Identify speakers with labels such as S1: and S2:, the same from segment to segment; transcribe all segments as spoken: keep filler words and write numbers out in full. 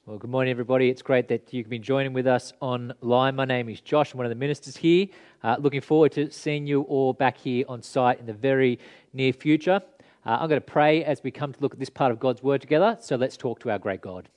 S1: Well, good morning, everybody. It's great that you can be joining with us online. My name is Josh. I'm one of the ministers here. Uh, looking forward to seeing you all back here on site in the very near future. Uh, I'm going to pray as we come to look at this part of God's Word together. So let's talk to our great God.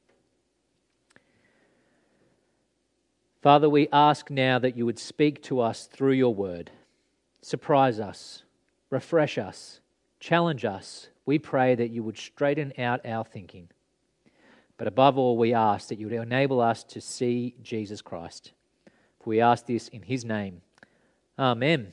S1: Father, we ask now that you would speak to us through your Word. Surprise us, refresh us, challenge us. We pray that you would straighten out our thinking. But above all, we ask that you would enable us to see Jesus Christ. For we ask this in his name. Amen.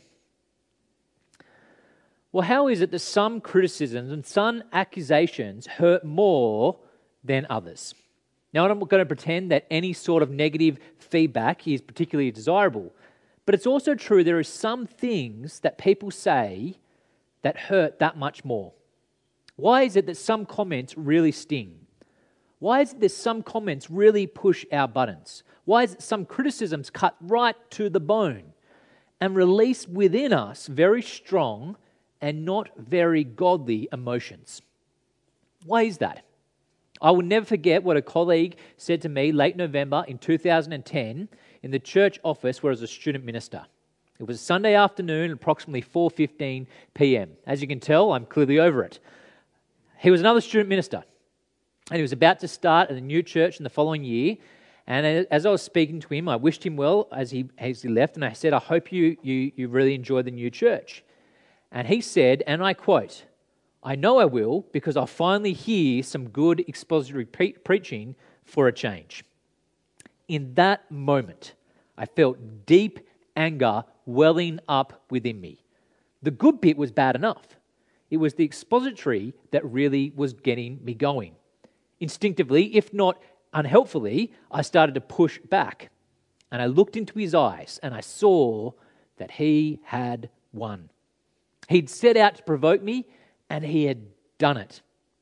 S1: Well, how is it that some criticisms and some accusations hurt more than others? Now, I'm not going to pretend that any sort of negative feedback is particularly desirable. But it's also true there are some things that people say that hurt that much more. Why is it that some comments really sting? Why is it that some comments really push our buttons? Why is it some criticisms cut right to the bone and release within us very strong and not very godly emotions? Why is that? I will never forget what a colleague said to me late November in two thousand ten in the church office where I was a student minister. It was a Sunday afternoon, approximately four fifteen p.m. As you can tell, I'm clearly over it. He was another student minister. And he was about to start at a new church in the following year. And as I was speaking to him, I wished him well as he as he left. And I said, I hope you, you, you really enjoy the new church. And he said, and I quote, I know I will because I'll finally hear some good expository pre- preaching for a change. In that moment, I felt deep anger welling up within me. The good bit was bad enough. It was the expository that really was getting me going. Instinctively, if not unhelpfully, I started to push back. And I looked into his eyes and I saw that he had won. He'd set out to provoke me and he had done it.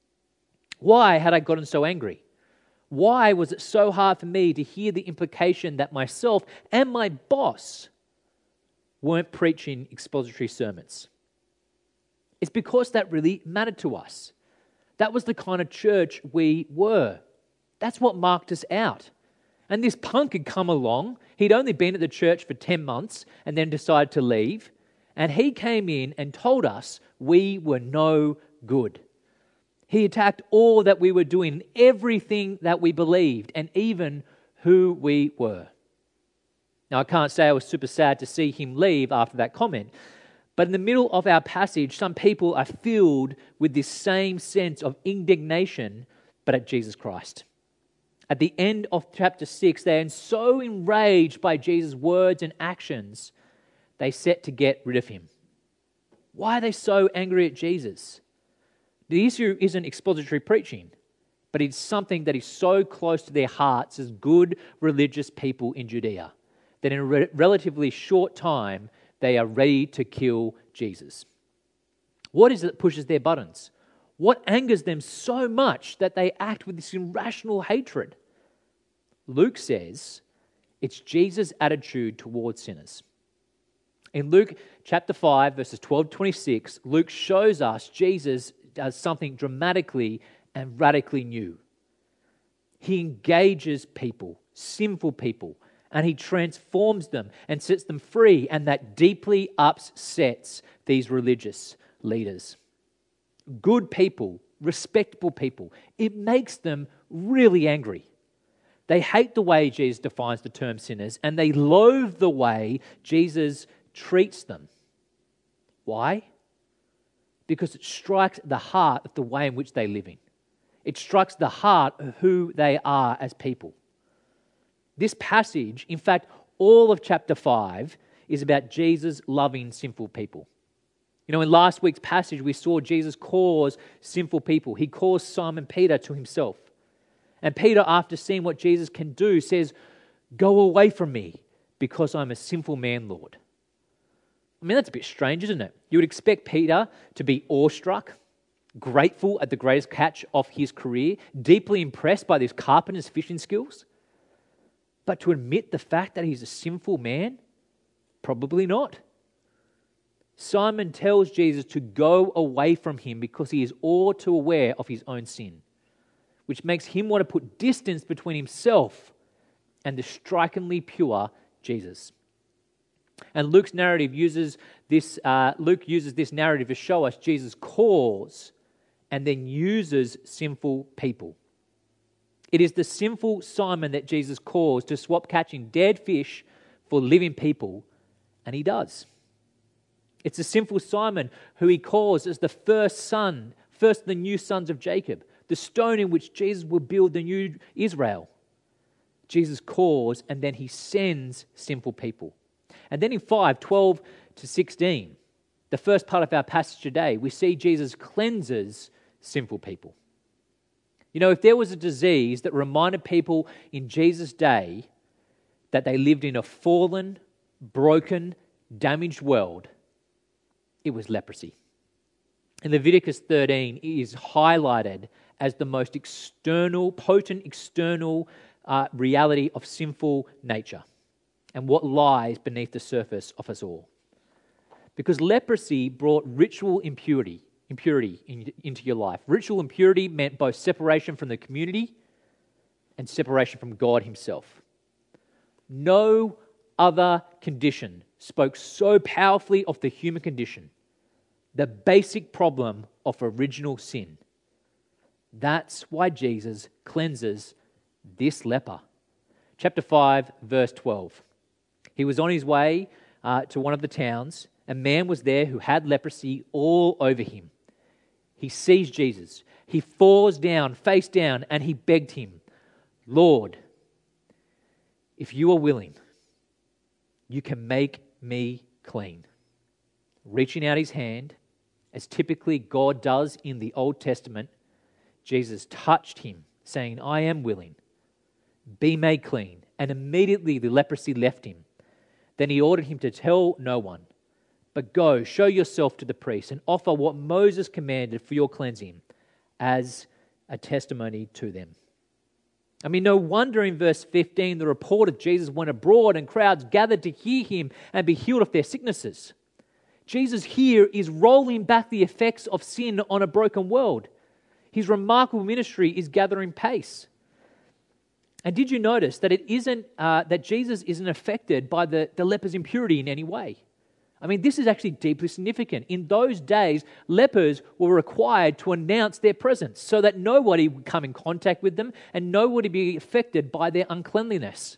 S1: Why had I gotten so angry? Why was it so hard for me to hear the implication that myself and my boss weren't preaching expository sermons? It's because that really mattered to us. That was the kind of church we were. That's what marked us out. And this punk had come along. He'd only been at the church for ten months and then decided to leave. And he came in and told us we were no good. He attacked all that we were doing, everything that we believed, and even who we were. Now, I can't say I was super sad to see him leave after that comment. But in the middle of our passage, some people are filled with this same sense of indignation, but at Jesus Christ. At the end of chapter six, they are so enraged by Jesus' words and actions, they set to get rid of him. Why are they so angry at Jesus? The issue isn't expository preaching, but it's something that is so close to their hearts as good religious people in Judea, that in a re- relatively short time, they are ready to kill Jesus. What is it that pushes their buttons? What angers them so much that they act with this irrational hatred? Luke says it's Jesus' attitude towards sinners. In Luke chapter five, verses twelve to twenty-six, Luke shows us Jesus does something dramatically and radically new. He engages people, sinful people, and he transforms them and sets them free, and that deeply upsets these religious leaders. Good people, respectable people, it makes them really angry. They hate the way Jesus defines the term sinners, and they loathe the way Jesus treats them. Why? Because it strikes the heart of the way in which they live in. It strikes the heart of who they are as people. This passage, in fact, all of chapter five, is about Jesus loving sinful people. You know, in last week's passage, we saw Jesus calls sinful people. He calls Simon Peter to himself. And Peter, after seeing what Jesus can do, says, "Go away from me, because I'm a sinful man, Lord." I mean, that's a bit strange, isn't it? You would expect Peter to be awestruck, grateful at the greatest catch of his career, deeply impressed by this carpenter's fishing skills. But to admit the fact that he's a sinful man? Probably not. Simon tells Jesus to go away from him because he is all too aware of his own sin. which makes him want to put distance between himself and the strikingly pure Jesus. And Luke's narrative uses this. Uh, Luke uses this narrative to show us Jesus calls and then uses sinful people. It is the sinful Simon that Jesus calls to swap catching dead fish for living people, and he does. It's the sinful Simon who he calls as the first son, first of the new sons of Jacob, the stone in which Jesus will build the new Israel. Jesus calls and then he sends sinful people. And then in five, twelve to sixteen, the first part of our passage today, we see Jesus cleanses sinful people. You know, if there was a disease that reminded people in Jesus' day that they lived in a fallen, broken, damaged world, it was leprosy. In Leviticus thirteen, it is highlighted as the most external, potent external uh, reality of sinful nature and what lies beneath the surface of us all. Because leprosy brought ritual impurity, impurity in, into your life. Ritual impurity meant both separation from the community and separation from God himself. No other condition spoke so powerfully of the human condition, the basic problem of original sin. That's why Jesus cleanses this leper. Chapter five, verse twelve. He was on his way uh, to one of the towns. A man was there who had leprosy all over him. He sees Jesus. He falls down, face down, and he begged him, "Lord, if you are willing, you can make me clean." Reaching out his hand, as typically God does in the Old Testament, Jesus touched him, saying, "I am willing. Be made clean." And immediately the leprosy left him. Then he ordered him to tell no one, but go, show yourself to the priest and offer what Moses commanded for your cleansing as a testimony to them. I mean, no wonder in verse fifteen, the report of Jesus went abroad and crowds gathered to hear him and be healed of their sicknesses. Jesus here is rolling back the effects of sin on a broken world. His remarkable ministry is gathering pace. And did you notice that it isn't uh, that Jesus isn't affected by the, the leper's impurity in any way? I mean, this is actually deeply significant. In those days, lepers were required to announce their presence so that nobody would come in contact with them and nobody would be affected by their uncleanliness.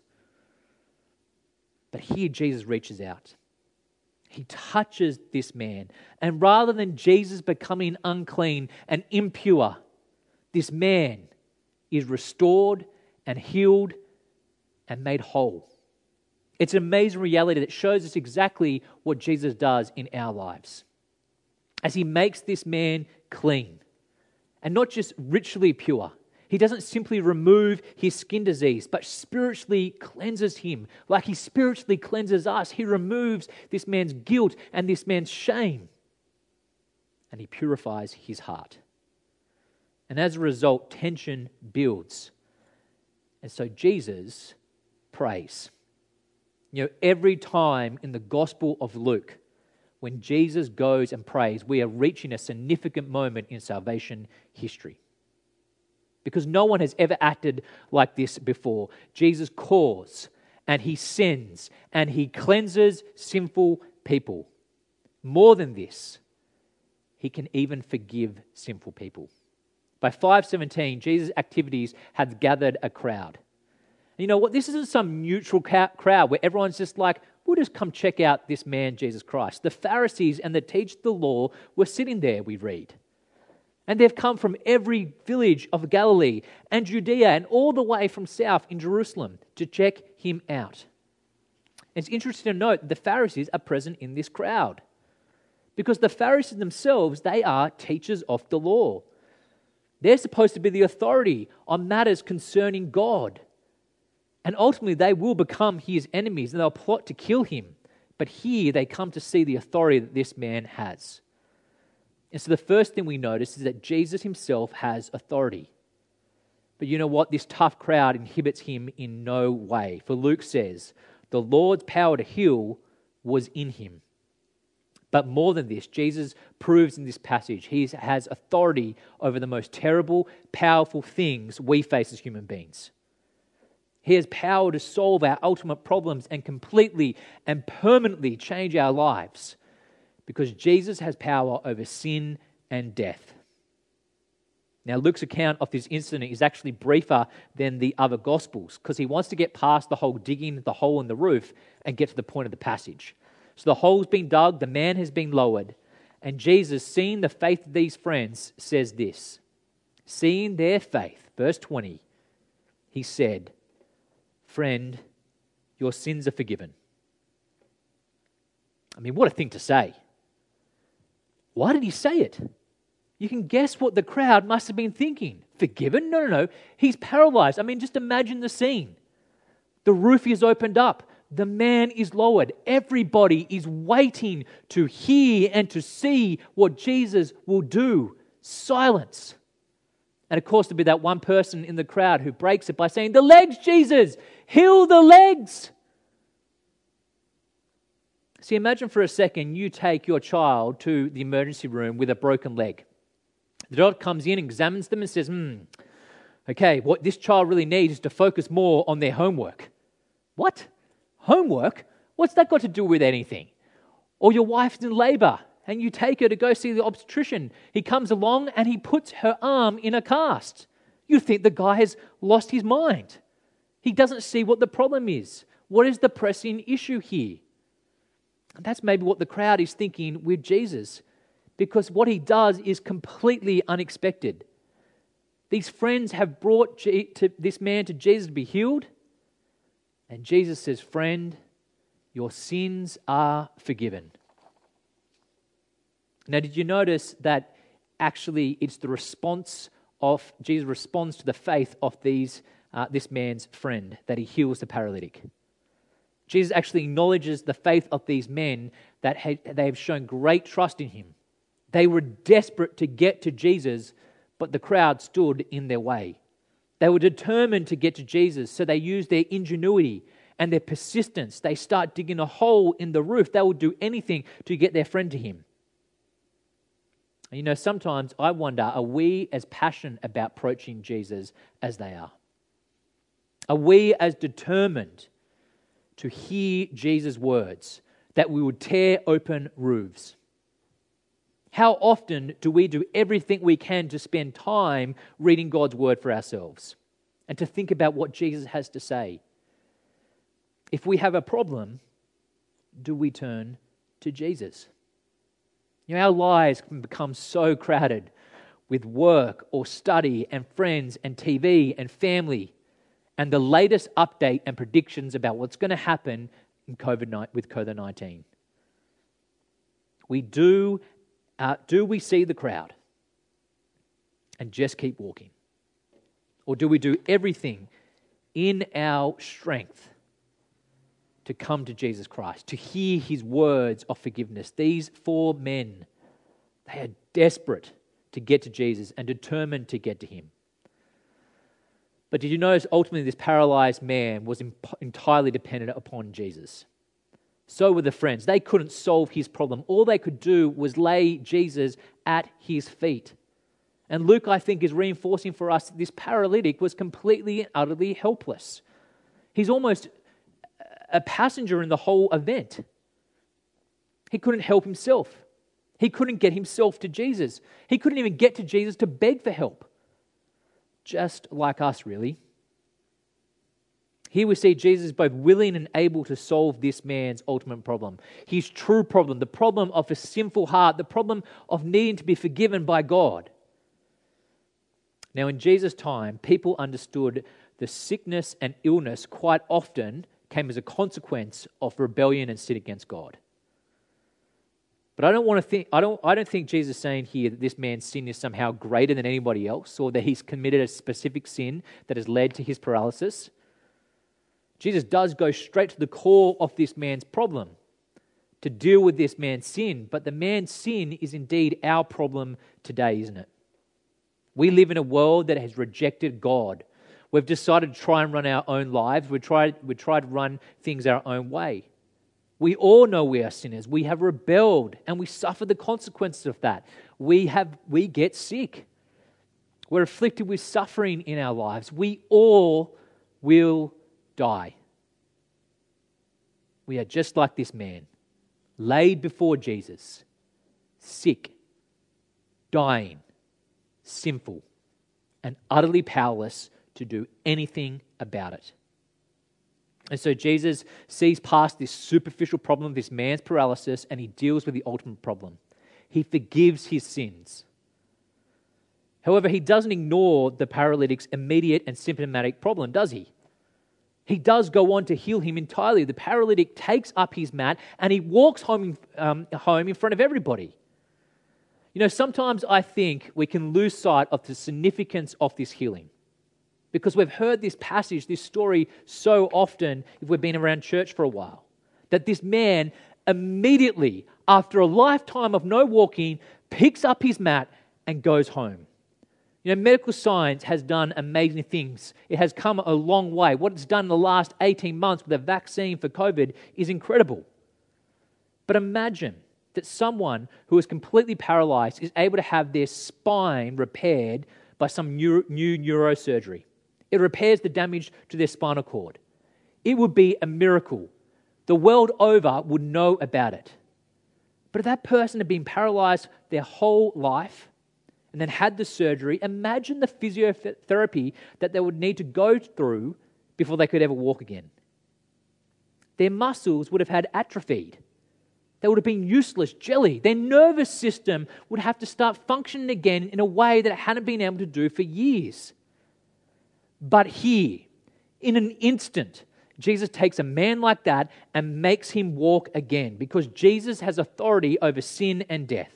S1: But here Jesus reaches out. He touches this man. And rather than Jesus becoming unclean and impure, this man is restored and healed and made whole. It's an amazing reality that shows us exactly what Jesus does in our lives. As he makes this man clean, and not just ritually pure. He doesn't simply remove his skin disease, but spiritually cleanses him. Like he spiritually cleanses us, he removes this man's guilt and this man's shame. And he purifies his heart. And as a result, tension builds. And so Jesus prays. You know, every time in the Gospel of Luke, when Jesus goes and prays, we are reaching a significant moment in salvation history. Because no one has ever acted like this before. Jesus calls and he sends and he cleanses sinful people. More than this, he can even forgive sinful people. By five seventeen, Jesus' activities had gathered a crowd. You know what? This isn't some neutral crowd where everyone's just like, we'll just come check out this man, Jesus Christ. The Pharisees and the teachers of the law were sitting there, we read. And they've come from every village of Galilee and Judea and all the way from south in Jerusalem to check him out. It's interesting to note that the Pharisees are present in this crowd. Because the Pharisees themselves, they are teachers of the law. They're supposed to be the authority on matters concerning God. And ultimately they will become his enemies and they'll plot to kill him. But here they come to see the authority that this man has. And so the first thing we notice is that Jesus himself has authority. But you know what? This tough crowd inhibits him in no way. For Luke says, the Lord's power to heal was in him. But more than this, Jesus proves in this passage he has authority over the most terrible, powerful things we face as human beings. He has power to solve our ultimate problems and completely and permanently change our lives, because Jesus has power over sin and death. Now, Luke's account of this incident is actually briefer than the other Gospels, because he wants to get past the whole digging the hole in the roof and get to the point of the passage. So the hole's been dug, the man has been lowered, and Jesus, seeing the faith of these friends, says this. Seeing their faith, verse twenty, he said, "Friend, your sins are forgiven." I mean, what a thing to say. Why did he say it? You can guess what the crowd must have been thinking. Forgiven? No, no, no. He's paralyzed. I mean, just imagine the scene. The roof is opened up. The man is lowered. Everybody is waiting to hear and to see what Jesus will do. Silence. And of course, there'll be that one person in the crowd who breaks it by saying, "The legs, Jesus! Heal the legs!" See, imagine for a second you take your child to the emergency room with a broken leg. The doctor comes in, examines them and says, hmm, okay, what this child really needs is to focus more on their homework. What? Homework? What's that got to do with anything? Or your wife's in labor and you take her to go see the obstetrician. He comes along and he puts her arm in a cast. You think the guy has lost his mind. He doesn't see what the problem is. What is the pressing issue here? And that's maybe what the crowd is thinking with Jesus, because what he does is completely unexpected. These friends have brought G- to this man to Jesus to be healed, and Jesus says, "Friend, your sins are forgiven." Now, did you notice that actually it's the response of, Jesus responds to the faith of these uh, this man's friend, that he heals the paralytic. Jesus actually acknowledges the faith of these men, that they have shown great trust in him. They were desperate to get to Jesus, but the crowd stood in their way. They were determined to get to Jesus, so they used their ingenuity and their persistence. They start digging a hole in the roof. They will do anything to get their friend to him. And you know, sometimes I wonder, are we as passionate about approaching Jesus as they are? Are we as determined to hear Jesus' words that we would tear open roofs? How often do we do everything we can to spend time reading God's word for ourselves and to think about what Jesus has to say? If we have a problem, do we turn to Jesus? You know, our lives can become so crowded with work or study and friends and T V and family and the latest update and predictions about what's going to happen in COVID with COVID nineteen. We do, uh, do we see the crowd and just keep walking? Or do we do everything in our strength to come to Jesus Christ, to hear his words of forgiveness? These four men, they are desperate to get to Jesus and determined to get to him. But did you notice ultimately this paralyzed man was imp- entirely dependent upon Jesus? So were the friends. They couldn't solve his problem. All they could do was lay Jesus at his feet. And Luke, I think, is reinforcing for us that this paralytic was completely and utterly helpless. He's almost a passenger in the whole event. He couldn't help himself. He couldn't get himself to Jesus. He couldn't even get to Jesus to beg for help. Just like us, really. Here we see Jesus both willing and able to solve this man's ultimate problem. His true problem, the problem of a sinful heart, the problem of needing to be forgiven by God. Now, in Jesus' time, people understood the sickness and illness quite often came as a consequence of rebellion and sin against God. But I don't want to think I don't I don't think Jesus is saying here that this man's sin is somehow greater than anybody else, or that he's committed a specific sin that has led to his paralysis. Jesus does go straight to the core of this man's problem to deal with this man's sin, but the man's sin is indeed our problem today, isn't it? We live in a world that has rejected God. We've decided to try and run our own lives. We tried we tried to run things our own way. We all know we are sinners. We have rebelled and we suffer the consequences of that. We have we get sick. We're afflicted with suffering in our lives. We all will die. We are just like this man, laid before Jesus, sick, dying, sinful, and utterly powerless to do anything about it. And so Jesus sees past this superficial problem, this man's paralysis, and he deals with the ultimate problem. He forgives his sins. However, he doesn't ignore the paralytic's immediate and symptomatic problem, does he? He does go on to heal him entirely. The paralytic takes up his mat and he walks home, um, home in front of everybody. You know, sometimes I think we can lose sight of the significance of this healing because we've heard this passage, this story so often if we've been around church for a while, that this man immediately, after a lifetime of no walking, picks up his mat and goes home. You know, medical science has done amazing things. It has come a long way. What it's done in the last eighteen months with a vaccine for COVID is incredible. But imagine that someone who is completely paralyzed is able to have their spine repaired by some new, new neurosurgery. It repairs the damage to their spinal cord. It would be a miracle. The world over would know about it. But if that person had been paralyzed their whole life and then had the surgery, imagine the physiotherapy that they would need to go through before they could ever walk again. Their muscles would have had atrophied. They would have been useless, jelly. Their nervous system would have to start functioning again in a way that it hadn't been able to do for years. But here, in an instant, Jesus takes a man like that and makes him walk again because Jesus has authority over sin and death.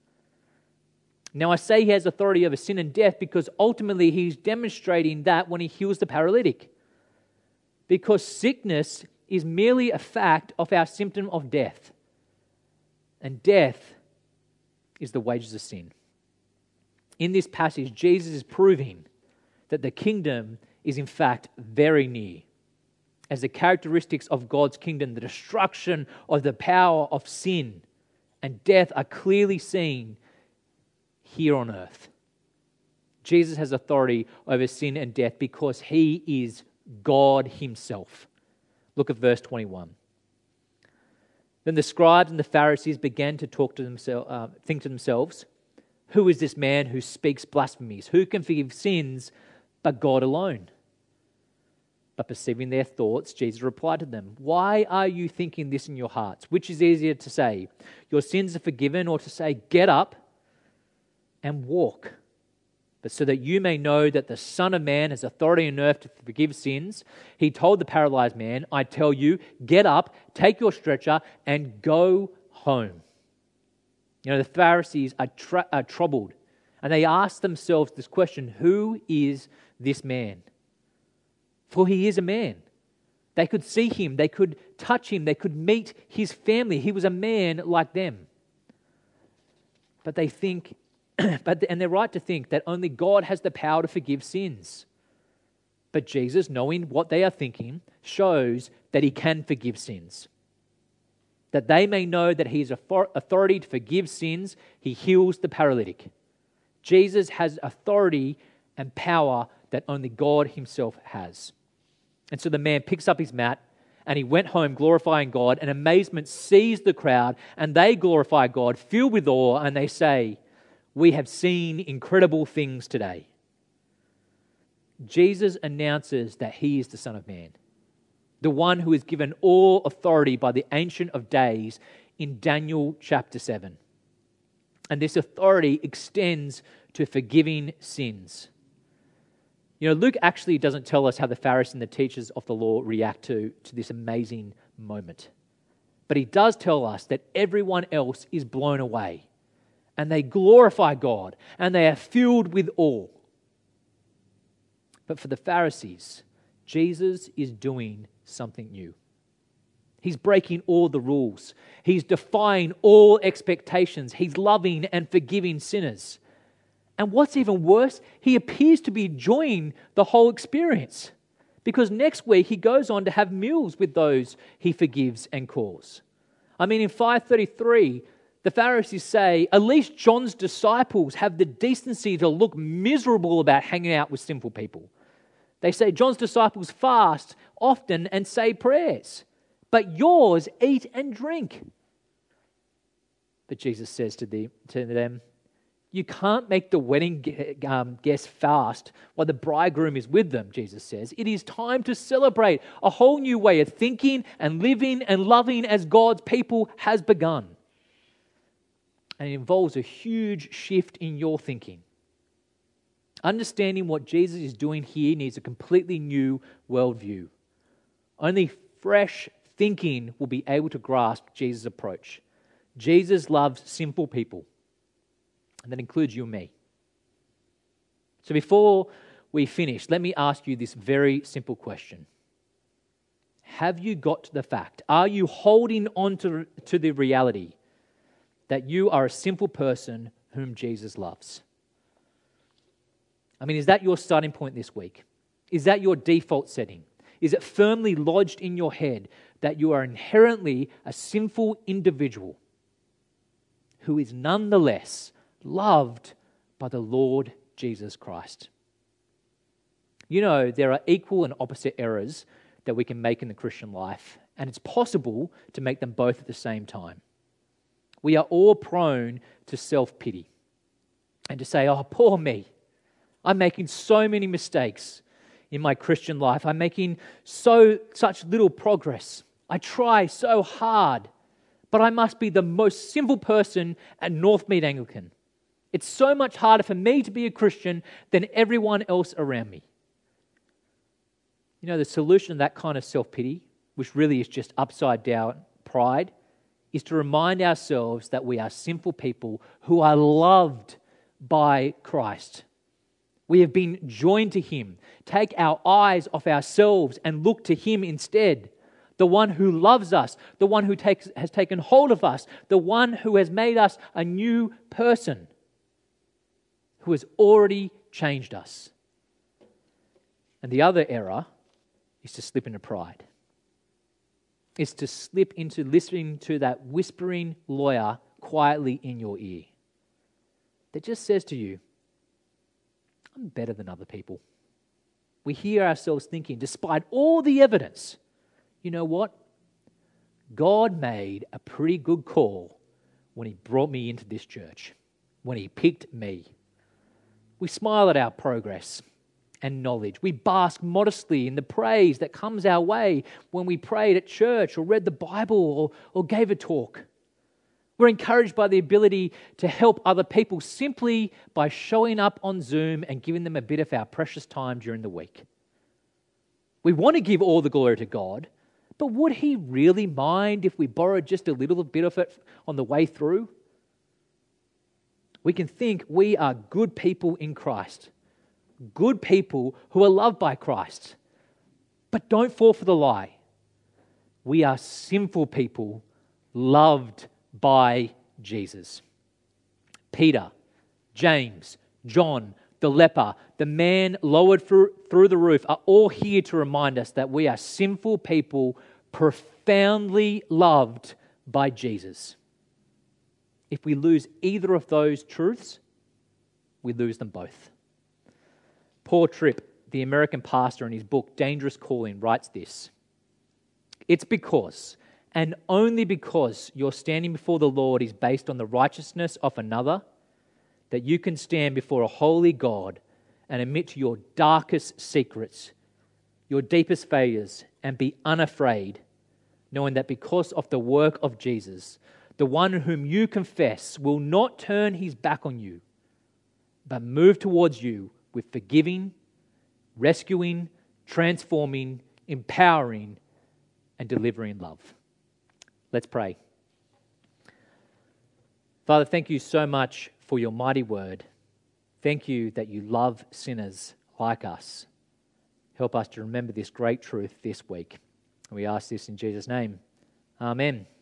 S1: Now, I say he has authority over sin and death because ultimately he's demonstrating that when he heals the paralytic. Because sickness is merely a fact of our symptom of death. And death is the wages of sin. In this passage, Jesus is proving that the kingdom is in fact very near. As the characteristics of God's kingdom, the destruction of the power of sin and death are clearly seen here on earth. Jesus has authority over sin and death because he is God himself. Look at verse twenty-one. Then the scribes and the Pharisees began to talk to themselves, uh, think to themselves, "Who is this man who speaks blasphemies? Who can forgive sins but God alone?" But perceiving their thoughts, Jesus replied to them, "Why are you thinking this in your hearts? Which is easier to say, 'Your sins are forgiven,' or to say, 'Get up and walk'? But so that you may know that the Son of Man has authority on earth to forgive sins," he told the paralyzed man, "I tell you, get up, take your stretcher, and go home." You know, the Pharisees are, tra- are troubled, and they ask themselves this question, who is this man? For he is a man. They could see him, they could touch him, they could meet his family. He was a man like them. But they think But and they're right to think that only God has the power to forgive sins. But Jesus, knowing what they are thinking, shows that he can forgive sins. That they may know that he has authority to forgive sins, he heals the paralytic. Jesus has authority and power that only God himself has. And so the man picks up his mat and he went home glorifying God, and amazement seized the crowd, and they glorify God, filled with awe, and they say, "We have seen incredible things today." Jesus announces that he is the Son of Man, the one who is given all authority by the Ancient of Days in Daniel chapter seven. And this authority extends to forgiving sins. You know, Luke actually doesn't tell us how the Pharisees and the teachers of the law react to, to this amazing moment. But he does tell us that everyone else is blown away. And they glorify God, and they are filled with awe. But for the Pharisees, Jesus is doing something new. He's breaking all the rules. He's defying all expectations. He's loving and forgiving sinners. And what's even worse, he appears to be enjoying the whole experience. Because next week he goes on to have meals with those he forgives and calls. I mean, in five thirty-three, the Pharisees say, at least John's disciples have the decency to look miserable about hanging out with sinful people. They say John's disciples fast often and say prayers, but yours eat and drink. But Jesus says to, the, to them, you can't make the wedding um, guests fast while the bridegroom is with them, Jesus says. It is time to celebrate a whole new way of thinking and living and loving as God's people has begun. And it involves a huge shift in your thinking. Understanding what Jesus is doing here needs a completely new worldview. Only fresh thinking will be able to grasp Jesus' approach. Jesus loves simple people, and that includes you and me. So before we finish, let me ask you this very simple question. Have you got to the fact? Are you holding on to, to the reality that you are a simple person whom Jesus loves? I mean, is that your starting point this week? Is that your default setting? Is it firmly lodged in your head that you are inherently a sinful individual who is nonetheless loved by the Lord Jesus Christ? You know, there are equal and opposite errors that we can make in the Christian life, and it's possible to make them both at the same time. We are all prone to self-pity and to say, oh, poor me. I'm making so many mistakes in my Christian life. I'm making so such little progress. I try so hard, but I must be the most sinful person at Northmead Anglican. It's so much harder for me to be a Christian than everyone else around me. You know, the solution to that kind of self-pity, which really is just upside down pride, is to remind ourselves that we are sinful people who are loved by Christ. We have been joined to Him. Take our eyes off ourselves and look to Him instead. The one who loves us, the one who takes, has taken hold of us, the one who has made us a new person, who has already changed us. And the other error is to slip into pride. It's to slip into listening to that whispering lawyer quietly in your ear that just says to you, I'm better than other people. We hear ourselves thinking, despite all the evidence, you know what? God made a pretty good call when He brought me into this church, when He picked me. We smile at our progress and knowledge. We bask modestly in the praise that comes our way when we prayed at church or read the Bible or, or gave a talk. We're encouraged by the ability to help other people simply by showing up on Zoom and giving them a bit of our precious time during the week. We want to give all the glory to God, but would He really mind if we borrowed just a little bit of it on the way through? We can think we are good people in Christ, good people who are loved by Christ, but don't fall for the lie. We are sinful people loved by Jesus. Peter, James, John, the leper, the man lowered through, through the roof are all here to remind us that we are sinful people profoundly loved by Jesus. If we lose either of those truths, we lose them both. Paul Tripp, the American pastor, in his book Dangerous Calling, writes this: it's because, and only because, your standing before the Lord is based on the righteousness of another, that you can stand before a holy God and admit to your darkest secrets, your deepest failures, and be unafraid, knowing that because of the work of Jesus, the one whom you confess will not turn His back on you, but move towards you with forgiving, rescuing, transforming, empowering, and delivering love. Let's pray. Father, thank you so much for your mighty word. Thank you that you love sinners like us. Help us to remember this great truth this week. And we ask this in Jesus' name. Amen.